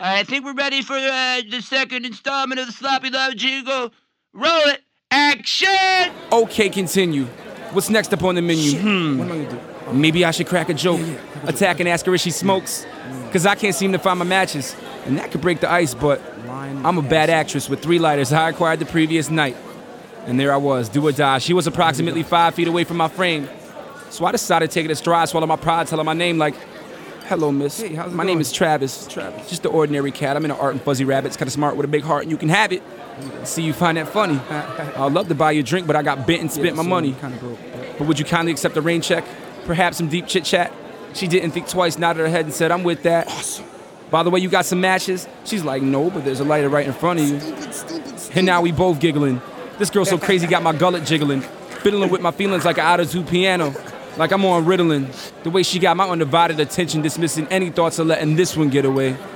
I think we're ready for the second installment of the Sloppy Love Jingle. Roll it. Action! Okay, continue. What's next up on the menu? What am I gonna do? Maybe I should crack a joke. Yeah. Attack and ask her if she smokes. Cause I can't seem to find my matches. And that could break the ice, but I'm a bad actress with 3 lighters I acquired the previous night. And there I was, do or die. She was approximately 5 feet away from my frame. So I decided to take it a stride, swallow my pride, tell her my name like, hello, miss. Hey, how's it my going? name is Travis. Travis. Just an ordinary cat. I'm into art and fuzzy rabbits, kinda smart with a big heart, and you can have it. See, you find that funny. I'd love to buy you a drink, but I got bent and spent my money. Kind of broke. But would you kindly accept a rain check? Perhaps some deep chit-chat? She didn't think twice, nodded her head and said, I'm with that. Awesome. By the way, you got some matches? She's like, no, but there's a lighter right in front of you. Stupid. And now we both giggling. This girl so crazy got my gullet jiggling. Fiddling with my feelings like an out-of-tune piano. Like I'm on Ritalin. The way she got my undivided attention, dismissing any thoughts of letting this one get away.